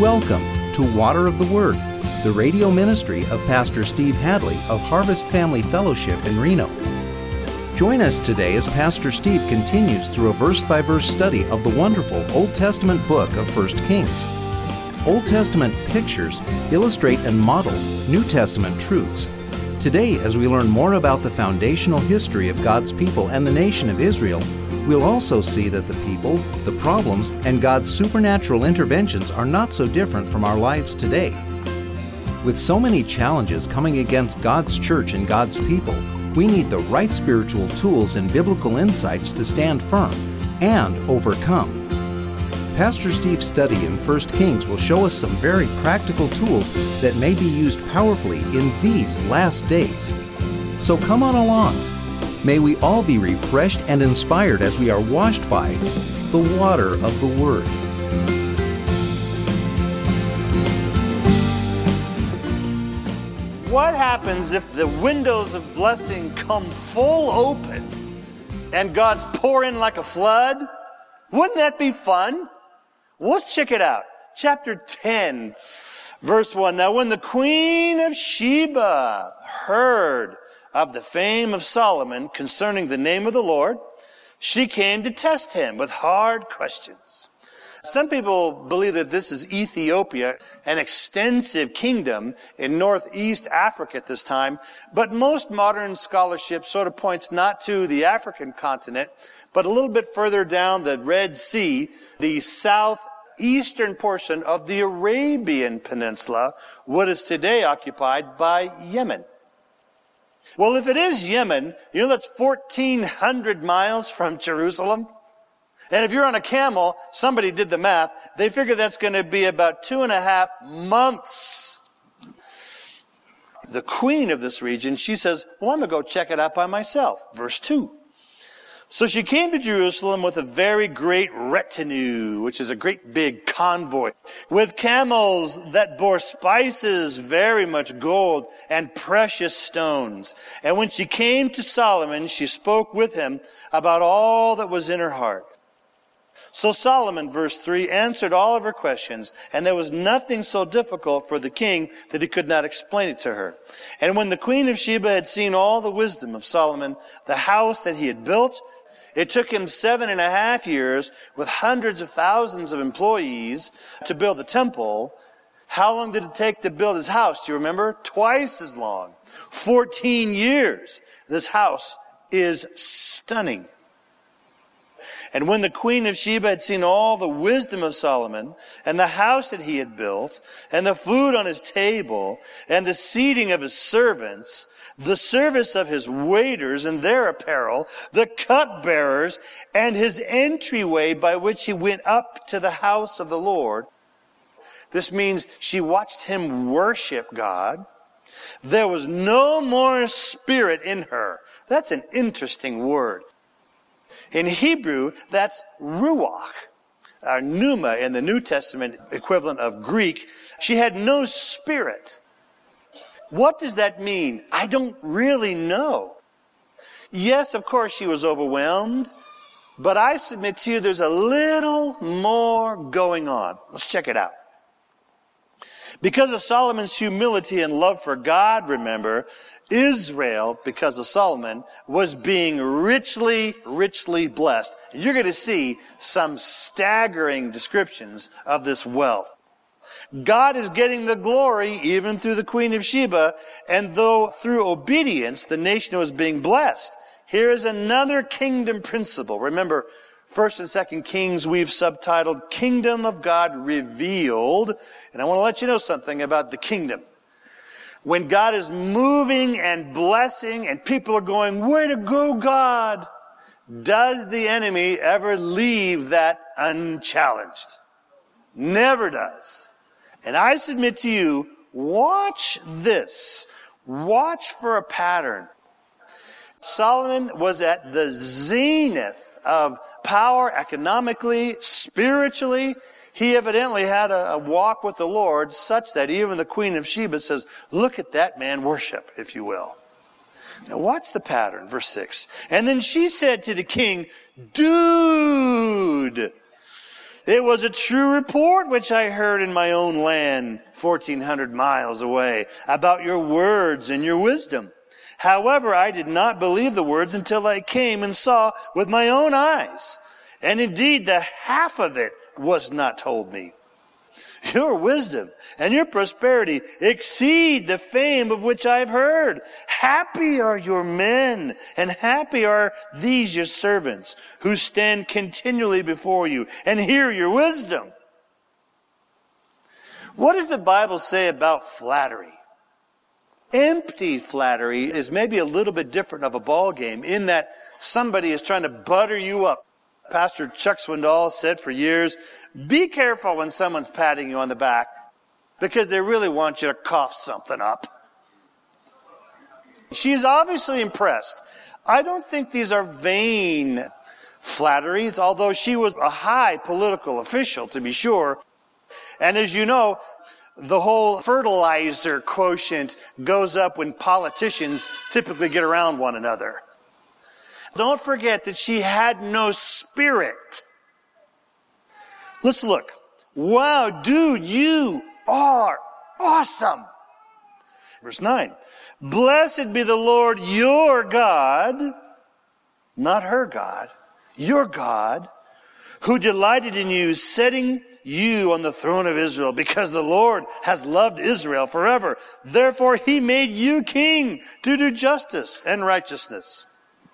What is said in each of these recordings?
Welcome to Water of the Word, the radio ministry of Pastor Steve Hadley of Harvest Family Fellowship in Reno. Join us today as Pastor Steve continues through a verse-by-verse study of the wonderful Old Testament book of 1 Kings. Old Testament pictures illustrate and model New Testament truths. Today, as we learn more about the foundational history of God's people and the nation of Israel, we'll also see that the people, the problems, and God's supernatural interventions are not so different from our lives today. With so many challenges coming against God's church and God's people, we need the right spiritual tools and biblical insights to stand firm and overcome. Pastor Steve's study in 1 Kings will show us some very practical tools that may be used powerfully in these last days. So come on along. May we all be refreshed and inspired as we are washed by the water of the Word. What happens if the windows of blessing come full open and God's pour in like a flood? Wouldn't that be fun? Well, let's check it out. Chapter 10, verse 1. Now when the Queen of Sheba heard of the fame of Solomon concerning the name of the Lord, she came to test him with hard questions. Some people believe that this is Ethiopia, an extensive kingdom in northeast Africa at this time, but most modern scholarship sort of points not to the African continent, but a little bit further down the Red Sea, the southeastern portion of the Arabian Peninsula, what is today occupied by Yemen. Well, if it is Yemen, you know that's 1,400 miles from Jerusalem. And if you're on a camel, somebody did the math, they figure that's going to be about 2.5 months. The queen of this region, she says, well, I'm going to go check it out by myself. Verse 2. So she came to Jerusalem with a very great retinue, which is a great big convoy, with camels that bore spices, very much gold, and precious stones. And when she came to Solomon, she spoke with him about all that was in her heart. So Solomon, verse 3, answered all of her questions, and there was nothing so difficult for the king that he could not explain it to her. And when the Queen of Sheba had seen all the wisdom of Solomon, the house that he had built, it took him 7.5 years with hundreds of thousands of employees to build the temple. How long did it take to build his house? Do you remember? Twice as long. 14 years. This house is stunning. And when the Queen of Sheba had seen all the wisdom of Solomon, and the house that he had built, and the food on his table, and the seating of his servants, the service of his waiters and their apparel, the cupbearers, and his entryway by which he went up to the house of the Lord. This means she watched him worship God. There was no more spirit in her. That's an interesting word. In Hebrew, that's ruach, or pneuma in the New Testament equivalent of Greek. She had no spirit. What does that mean? I don't really know. Yes, of course she was overwhelmed, but I submit to you there's a little more going on. Let's check it out. Because of Solomon's humility and love for God, remember, Israel, because of Solomon, was being richly, richly blessed. And you're going to see some staggering descriptions of this wealth. God is getting the glory even through the Queen of Sheba, and though through obedience the nation was being blessed. Here is another kingdom principle. Remember, 1st and 2nd Kings we've subtitled Kingdom of God Revealed. And I want to let you know something about the kingdom. When God is moving and blessing and people are going, way to go, God, does the enemy ever leave that unchallenged? Never does. And I submit to you, watch this. Watch for a pattern. Solomon was at the zenith of power economically, spiritually. He evidently had a walk with the Lord such that even the Queen of Sheba says, look at that man worship, if you will. Now watch the pattern, verse 6. And then she said to the king, dude, It was a true report which I heard in my own land, 1,400 miles away, about your words and your wisdom. However, I did not believe the words until I came and saw with my own eyes. And indeed, the half of it was not told me. Your wisdom and your prosperity exceed the fame of which I have heard. Happy are your men, and happy are these your servants, who stand continually before you and hear your wisdom. What does the Bible say about flattery? Empty flattery is maybe a little bit different of a ball game in that somebody is trying to butter you up. Pastor Chuck Swindoll said for years, be careful when someone's patting you on the back because they really want you to cough something up. She's obviously impressed. I don't think these are vain flatteries, although she was a high political official, to be sure. And as you know, the whole fertilizer quotient goes up when politicians typically get around one another. Don't forget that she had no spirit. Let's look. Wow, dude, you are awesome. Verse 9. Blessed be the Lord your God, not her God, your God, who delighted in you, setting you on the throne of Israel, because the Lord has loved Israel forever. Therefore he made you king to do justice and righteousness.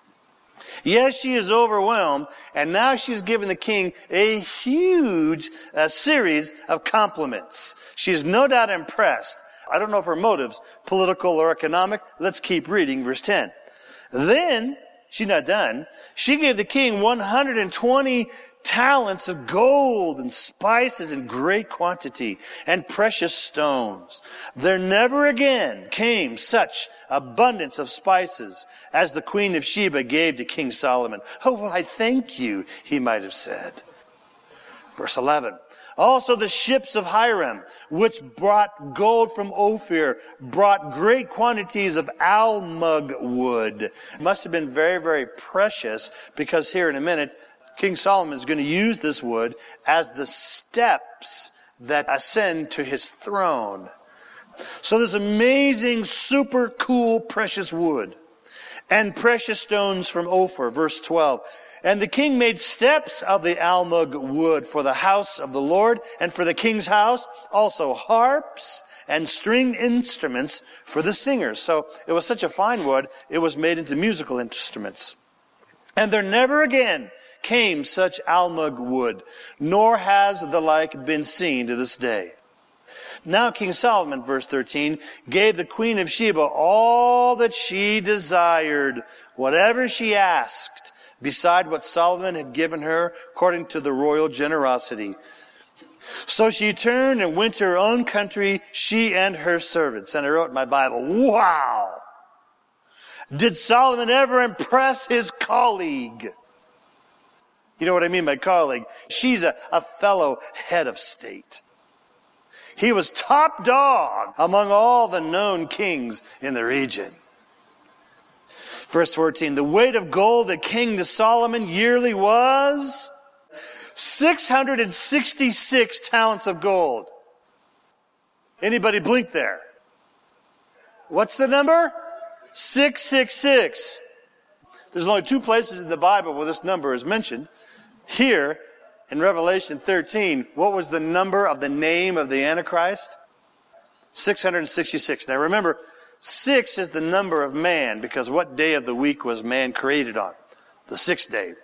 Yes, she is overwhelmed, and now she's given the king a huge series of compliments. She is no doubt impressed. I don't know if her motives, political or economic. Let's keep reading verse 10. Then, she's not done, she gave the king 120 talents of gold and spices in great quantity and precious stones. There never again came such abundance of spices as the Queen of Sheba gave to King Solomon. Oh, why, thank you, he might have said. Verse 11. Also the ships of Hiram, which brought gold from Ophir, brought great quantities of almug wood. It must have been very, very precious, because here in a minute, King Solomon is going to use this wood as the steps that ascend to his throne. So this amazing, super cool, precious wood and precious stones from Ophir, verse 12. And the king made steps of the almug wood for the house of the Lord and for the king's house, also harps and stringed instruments for the singers. So it was such a fine wood, it was made into musical instruments. And there never again came such almug wood, nor has the like been seen to this day. Now King Solomon, verse 13, gave the Queen of Sheba all that she desired, whatever she asked, beside what Solomon had given her, according to the royal generosity. So she turned and went to her own country, she and her servants. And I wrote in my Bible, wow! Did Solomon ever impress his colleague? You know what I mean by colleague? She's a fellow head of state. He was top dog among all the known kings in the region. Verse 14, the weight of gold that came to Solomon yearly was 666 talents of gold. Anybody blink there? What's the number? 666. There's only two places in the Bible where this number is mentioned. Here, in Revelation 13, what was the number of the name of the Antichrist? 666. Now remember, 6 is the number of man, because what day of the week was man created on? The sixth day.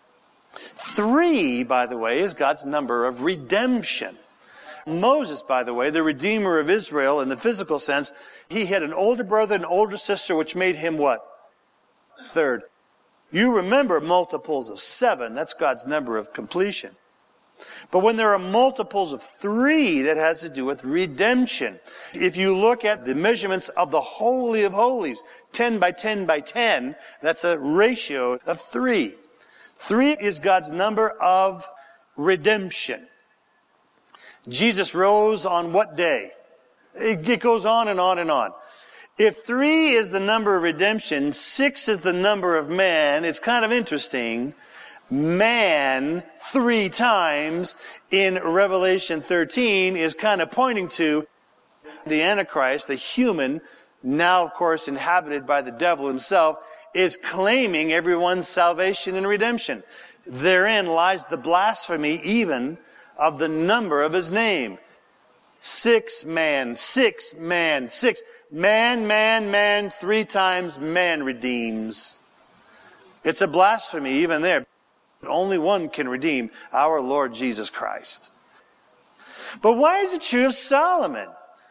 3, by the way, is God's number of redemption. Moses, by the way, the Redeemer of Israel in the physical sense, he had an older brother and an older sister, which made him what? Third. You remember multiples of 7, that's God's number of completion. But when there are multiples of 3, that has to do with redemption. If you look at the measurements of the Holy of Holies, 10 by 10 by 10, that's a ratio of 3. 3 is God's number of redemption. Jesus rose on what day? It goes on and on and on. If 3 is the number of redemption, 6 is the number of man, it's kind of interesting Man 3 times in Revelation 13 is kind of pointing to the Antichrist, the human, now of course inhabited by the devil himself, is claiming everyone's salvation and redemption. Therein lies the blasphemy even of the number of his name. 6 man, 6 man, 6. Man, 3 times man redeems. It's a blasphemy even there. Only one can redeem, our Lord Jesus Christ. But why is it true of Solomon?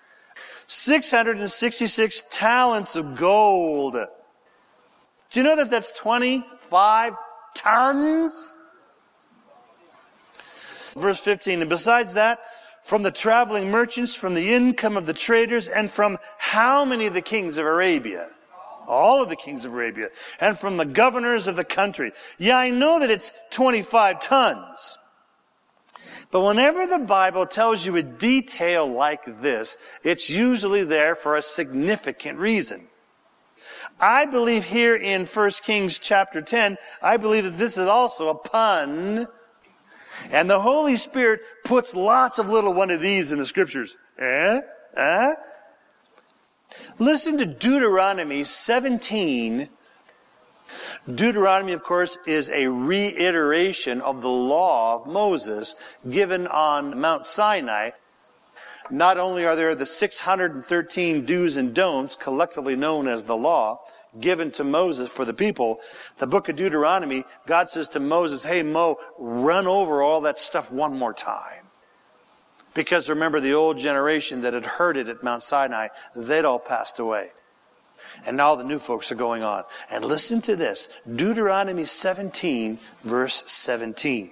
666 talents of gold. Do you know that that's 25 tons? Verse 15, and besides that, from the traveling merchants, from the income of the traders, and from how many of the kings of Arabia? All of the kings of Arabia. And from the governors of the country. Yeah, I know that it's 25 tons. But whenever the Bible tells you a detail like this, it's usually there for a significant reason. I believe here in 1 Kings chapter 10, I believe that this is also a pun. And the Holy Spirit puts lots of little one of these in the scriptures. Listen to Deuteronomy 17. Deuteronomy, of course, is a reiteration of the law of Moses given on Mount Sinai. Not only are there the 613 do's and don'ts, collectively known as the law, given to Moses for the people, the book of Deuteronomy, God says to Moses, hey, Mo, run over all that stuff one more time. Because remember, the old generation that had heard it at Mount Sinai, they'd all passed away. And now the new folks are going on. And listen to this. Deuteronomy 17, verse 17.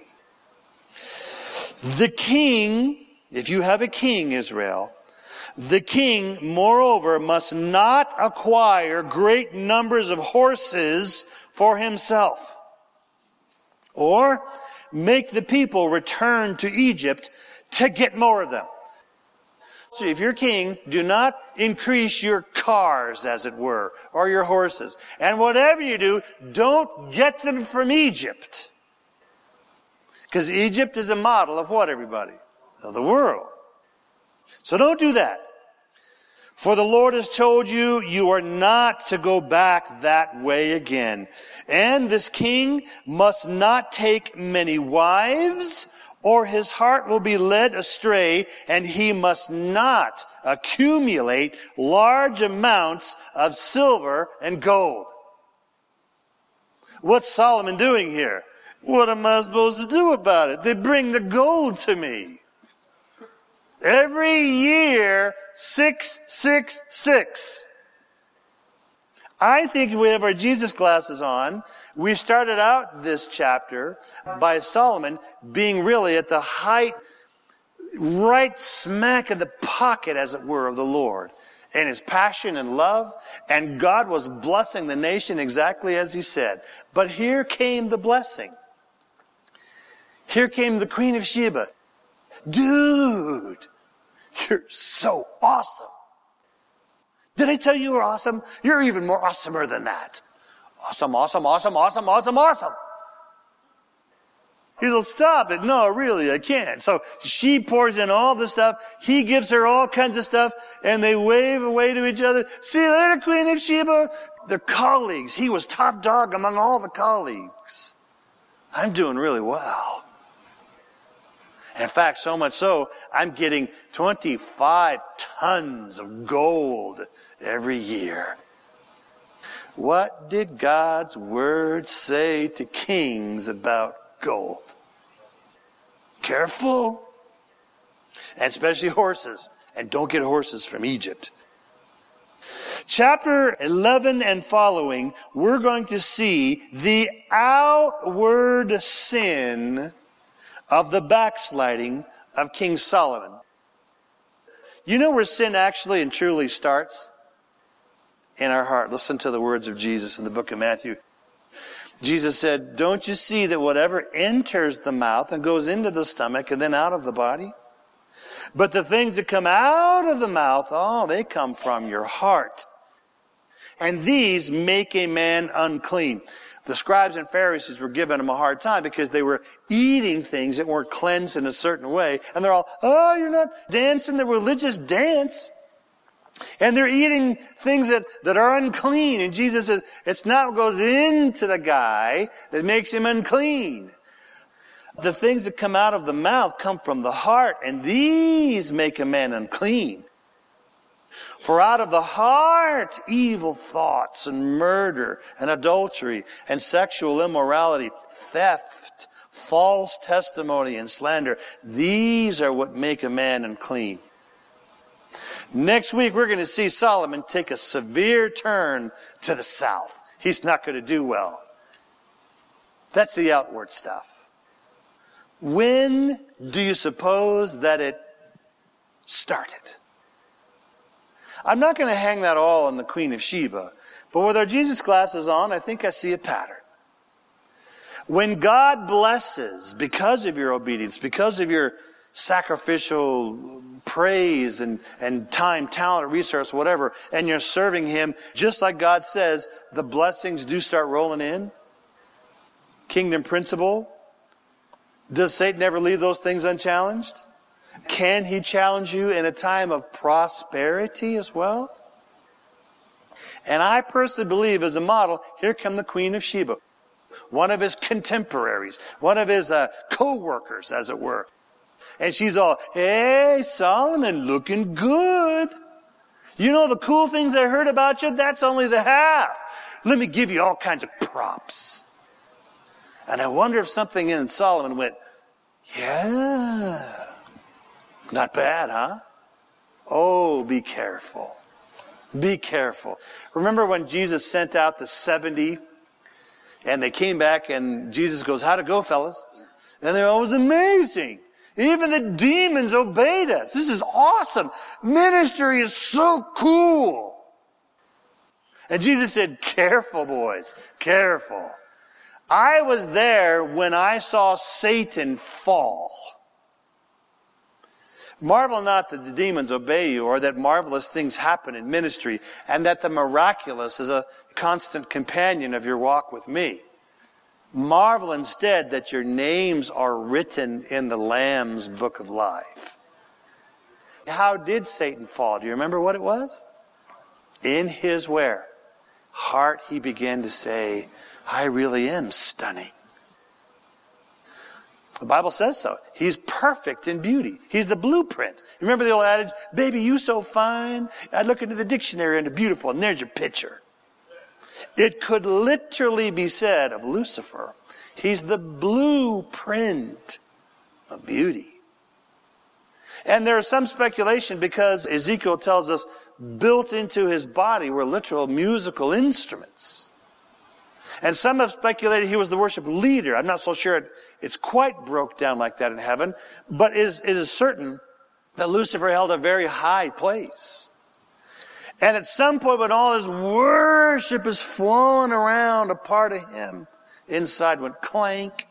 The king, if you have a king, Israel, the king, moreover, must not acquire great numbers of horses for himself, or make the people return to Egypt to get more of them. So if you're king, do not increase your cars, as it were, or your horses. And whatever you do, don't get them from Egypt. Because Egypt is a model of what, everybody? Of the world. So don't do that. For the Lord has told you, you are not to go back that way again. And this king must not take many wives, or his heart will be led astray, and he must not accumulate large amounts of silver and gold. What's Solomon doing here? What am I supposed to do about it? They bring the gold to me. Every year, 666. I think if we have our Jesus glasses on, we started out this chapter by Solomon being really at the height, right smack in the pocket, as it were, of the Lord, and his passion and love, and God was blessing the nation exactly as he said. But here came the blessing. Here came the Queen of Sheba. Dude, you're so awesome. Did I tell you you were awesome? You're even more awesomer than that. Awesome, awesome, awesome, awesome, awesome, awesome. He said, stop it. No, really, I can't. So she pours in all this stuff. He gives her all kinds of stuff, and they wave away to each other. See you later, Queen of Sheba. They're colleagues. He was top dog among all the colleagues. I'm doing really well. In fact, so much so, I'm getting 25 tons of gold every year. What did God's word say to kings about gold? Careful. And especially horses. And don't get horses from Egypt. Chapter 11 and following, we're going to see the outward sin of the backsliding of King Solomon. You know where sin actually and truly starts? In our heart. Listen to the words of Jesus in the book of Matthew. Jesus said, don't you see that whatever enters the mouth and goes into the stomach and then out of the body? But the things that come out of the mouth, they come from your heart. And these make a man unclean. The scribes and Pharisees were giving him a hard time because they were eating things that weren't cleansed in a certain way. And they're all, oh, you're not dancing the religious dance. And they're eating things that are unclean. And Jesus says, it's not what goes into the guy that makes him unclean. The things that come out of the mouth come from the heart, and these make a man unclean. For out of the heart, evil thoughts and murder and adultery and sexual immorality, theft, false testimony and slander, these are what make a man unclean. Next week, we're going to see Solomon take a severe turn to the south. He's not going to do well. That's the outward stuff. When do you suppose that it started? I'm not going to hang that all on the Queen of Sheba, but with our Jesus glasses on, I think I see a pattern. When God blesses because of your obedience, because of your sacrificial praise and time, talent, resource, whatever, and you're serving Him, just like God says, the blessings do start rolling in. Kingdom principle. Does Satan ever leave those things unchallenged? Can he challenge you in a time of prosperity as well? And I personally believe, as a model, here come the Queen of Sheba. One of his contemporaries, one of his co-workers, as it were. And she's all, hey, Solomon, looking good. You know the cool things I heard about you? That's only the half. Let me give you all kinds of props. And I wonder if something in Solomon went, yeah, not bad, huh? Oh, be careful. Be careful. Remember when Jesus sent out the 70 and they came back and Jesus goes, how'd it go, fellas? And they're always amazing. Even the demons obeyed us. This is awesome. Ministry is so cool. And Jesus said, careful, boys, careful. I was there when I saw Satan fall. Marvel not that the demons obey you, or that marvelous things happen in ministry, and that the miraculous is a constant companion of your walk with me. Marvel instead that your names are written in the Lamb's book of life. How did Satan fall? Do you remember what it was? In his where? Heart he began to say, I really am stunning. The Bible says so. He's perfect in beauty. He's the blueprint. You remember the old adage, baby, you so fine. I'd look into the dictionary and beautiful, and there's your picture. It could literally be said of Lucifer, he's the blueprint of beauty. And there is some speculation because Ezekiel tells us built into his body were literal musical instruments. And some have speculated he was the worship leader. I'm not so sure it's quite broke down like that in heaven, but it is certain that Lucifer held a very high place. And at some point when all his worship is flowing around, a part of him inside went clank.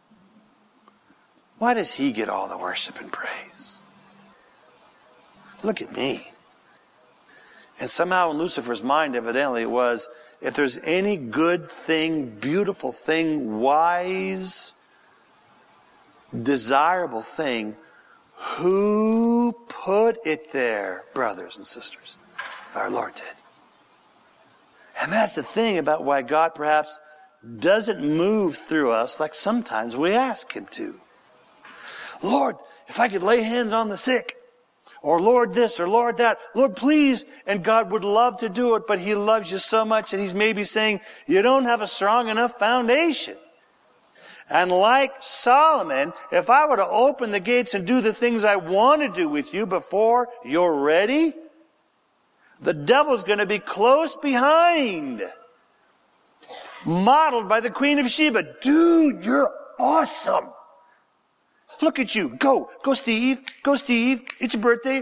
Why does he get all the worship and praise? Look at me. And somehow in Lucifer's mind, evidently, it was, if there's any good thing, beautiful thing, wise, desirable thing, who put it there, brothers and sisters? Our Lord did. And that's the thing about why God perhaps doesn't move through us like sometimes we ask Him to. Lord, if I could lay hands on the sick, or Lord this, or Lord that, Lord please, and God would love to do it, but He loves you so much that He's maybe saying, you don't have a strong enough foundation. And like Solomon, if I were to open the gates and do the things I want to do with you before you're ready, the devil's going to be close behind. Modeled by the Queen of Sheba. Dude, you're awesome. Look at you. Go Steve. Go Steve. It's your birthday.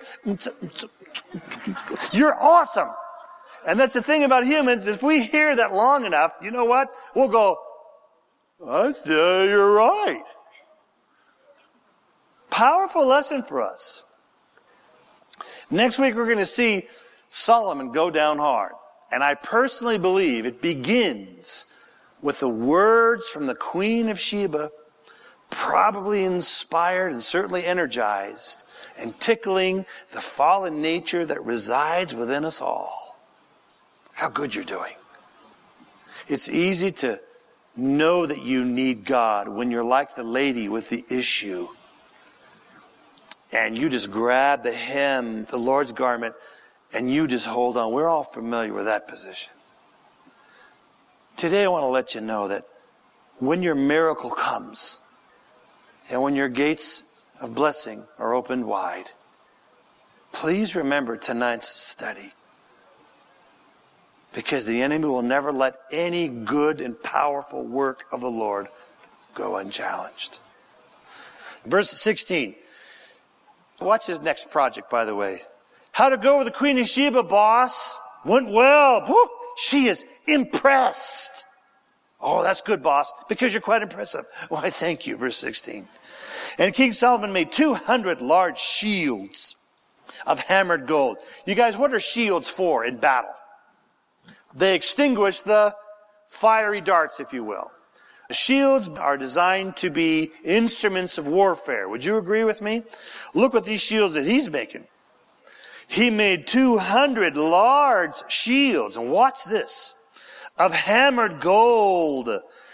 You're awesome. And that's the thing about humans. If we hear that long enough, you know what? We'll go, you're right. Powerful lesson for us. Next week we're going to see Solomon go down hard. And I personally believe it begins with the words from the Queen of Sheba, probably inspired and certainly energized, and tickling the fallen nature that resides within us all. How good you're doing. It's easy to know that you need God when you're like the lady with the issue. And you just grab the hem, the Lord's garment, and you just hold on. We're all familiar with that position. Today I want to let you know that when your miracle comes, and when your gates of blessing are opened wide, please remember tonight's study. Because the enemy will never let any good and powerful work of the Lord go unchallenged. Verse 16. Watch his next project, by the way. How to go with the Queen of Sheba, boss? Went well. Woo! She is impressed. Oh, that's good, boss, because you're quite impressive. Why, thank you. Verse 16. And King Solomon made 200 large shields of hammered gold. You guys, what are shields for in battle? They extinguish the fiery darts, if you will. Shields are designed to be instruments of warfare. Would you agree with me? Look at these shields that he's making. He made 200 large shields, and watch this, of hammered gold.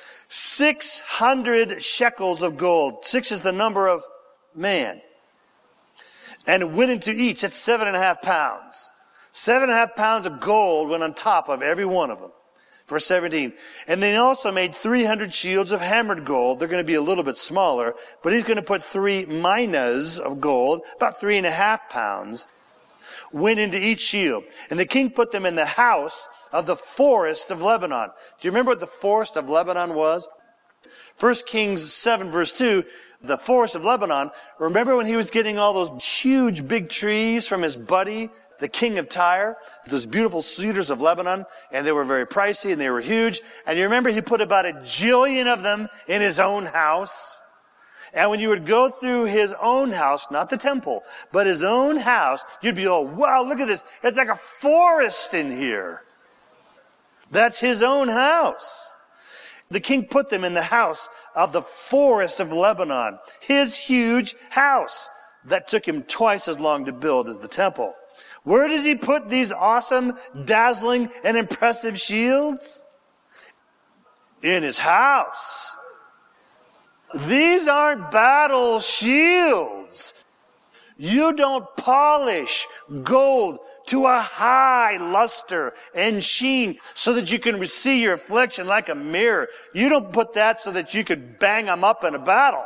600 shekels of gold. 6 is the number of man. And it went into each. That's 7.5 pounds. 7.5 pounds of gold went on top of every one of them. Verse 17. And then he also made 300 shields of hammered gold. They're going to be a little bit smaller, but he's going to put 3 minas of gold, about 3.5 pounds, went into each shield. And the king put them in the house of the forest of Lebanon. Do you remember what the forest of Lebanon was? 1 Kings 7 verse 2, the forest of Lebanon. Remember when he was getting all those huge big trees from his buddy, the king of Tyre, those beautiful cedars of Lebanon, and they were very pricey and they were huge. And you remember he put about 1 jillion of them in his own house. And when you would go through his own house, not the temple, but his own house, you'd be, oh, wow, look at this. It's like a forest in here. That's his own house. The king put them in the house of the forest of Lebanon, his huge house that took him twice as long to build as the temple. Where does he put these awesome, dazzling, and impressive shields? In his house. These aren't battle shields. You don't polish gold to a high luster and sheen so that you can see your reflection like a mirror. You don't put that so that you could bang them up in a battle.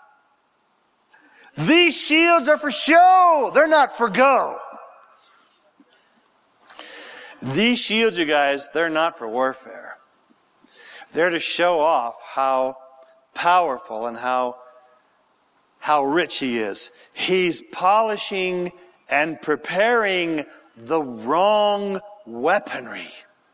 These shields are for show. They're not for go. These shields, you guys, they're not for warfare. They're to show off how powerful and how rich he is. He's polishing and preparing the wrong weaponry.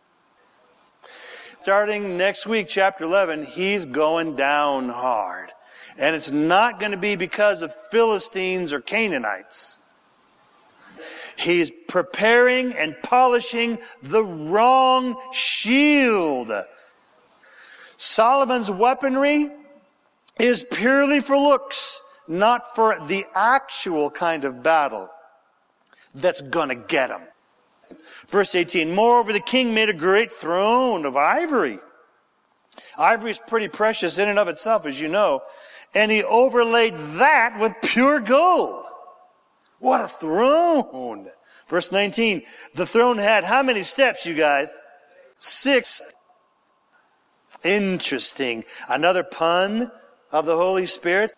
Starting next week, chapter 11, he's going down hard. And it's not going to be because of Philistines or Canaanites. He's preparing and polishing the wrong shield. Solomon's weaponry is purely for looks, not for the actual kind of battle that's going to get him. Verse 18, moreover, the king made a great throne of ivory. Ivory is pretty precious in and of itself, as you know. And he overlaid that with pure gold. What a throne! Verse 19, the throne had how many steps, you guys? 6. Interesting. Another pun of the Holy Spirit.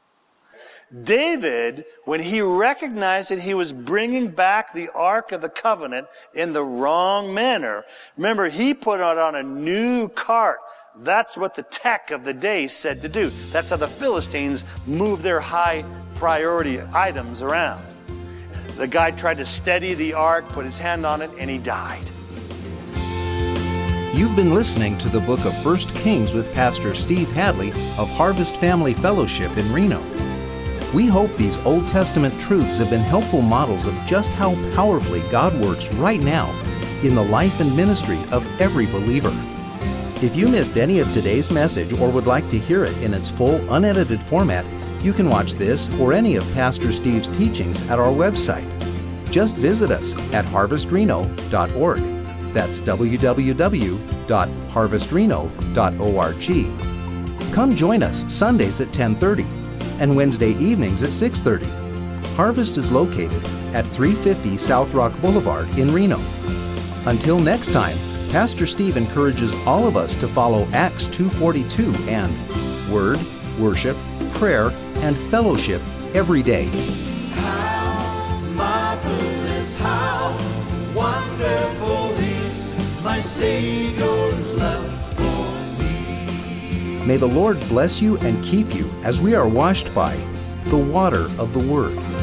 David, when he recognized that he was bringing back the Ark of the Covenant in the wrong manner, remember, he put it on a new cart. That's what the tech of the day said to do. That's how the Philistines moved their high priority items around. The guy tried to steady the ark, put his hand on it, and he died. You've been listening to the book of 1 Kings with Pastor Steve Hadley of Harvest Family Fellowship in Reno. We hope these Old Testament truths have been helpful models of just how powerfully God works right now in the life and ministry of every believer. If you missed any of today's message or would like to hear it in its full, unedited format, you can watch this or any of Pastor Steve's teachings at our website. Just visit us at harvestreno.org. That's www.harvestreno.org. Come join us Sundays at 10:30 and Wednesday evenings at 6:30. Harvest is located at 350 South Rock Boulevard in Reno. Until next time, Pastor Steve encourages all of us to follow Acts 2:42 and Word, Worship, Prayer, and Fellowship every day. How marvelous, how wonderful is my Savior's love for me. May the Lord bless you and keep you as we are washed by the water of the Word.